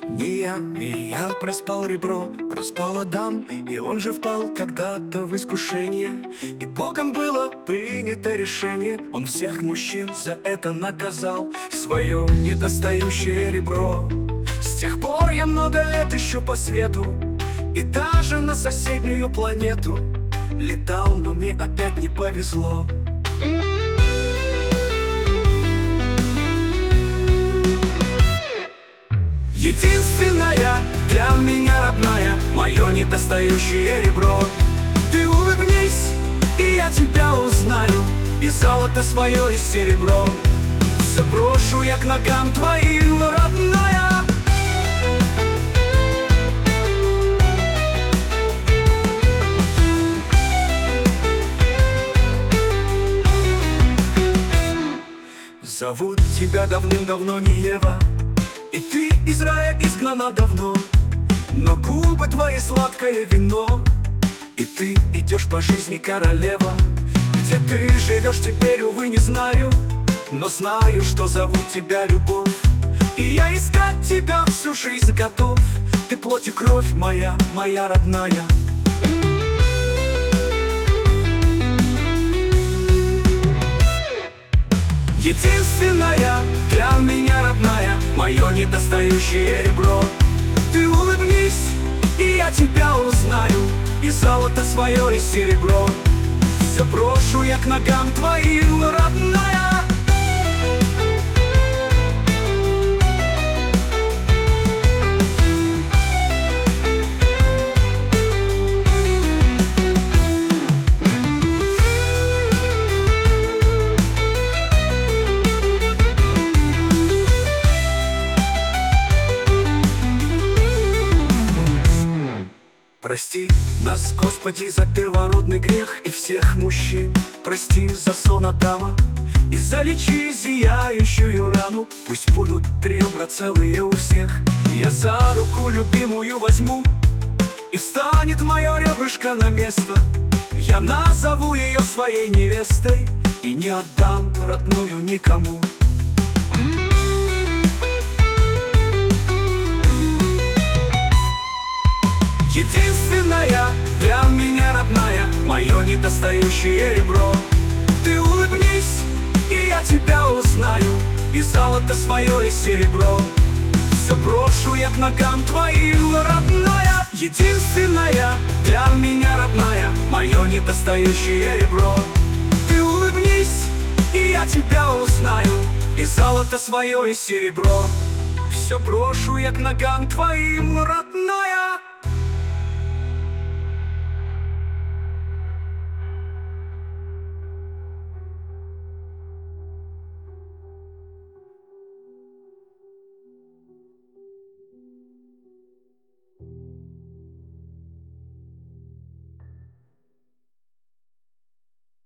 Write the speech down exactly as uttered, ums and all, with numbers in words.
Не я, не я проспал ребро, проспал Адам, и он же впал когда-то в искушение. И Богом было принято решение, он всех мужчин за это наказал. Свое недостающее ребро. С тех пор я много лет ищу по свету, и даже на соседнюю планету летал, но мне опять не повезло. Единственная для меня родная, мое недостающее ребро. Ты улыбнись, и я тебя узнаю, и золото свое, и серебро все брошу я к ногам твоим, родная. Зовут тебя давным-давно не Ева, и ты из рая изгнана давно, но губы твои сладкое вино, и ты идешь по жизни королева. Где ты живешь теперь, увы, не знаю, но знаю, что зовут тебя любовь, и я искать тебя всю жизнь готов. Ты плоть и кровь моя, моя родная. Единственная для меня родная, мое недостающее ребро. Ты улыбнись, и я тебя узнаю, и золото свое, и серебро все брошу я к ногам твоим, родная. Прости нас, Господи, за первородный грех и всех мужчин. Прости за сон Адама и залечи зияющую рану. Пусть будут ребра целые у всех. Я за руку любимую возьму, и встанет мое ребрышко на место. Я назову ее своей невестой и не отдам родную никому. Единственная для меня родная, мое недостающее ребро. Ты улыбнись, и я тебя узнаю, и золото свое, и серебро все брошу я к ногам твоим, родная. Единственная для меня родная, мое недостающее ребро. Ты улыбнись, и я тебя узнаю, и золото свое, и серебро все брошу я к ногам твоим, родная.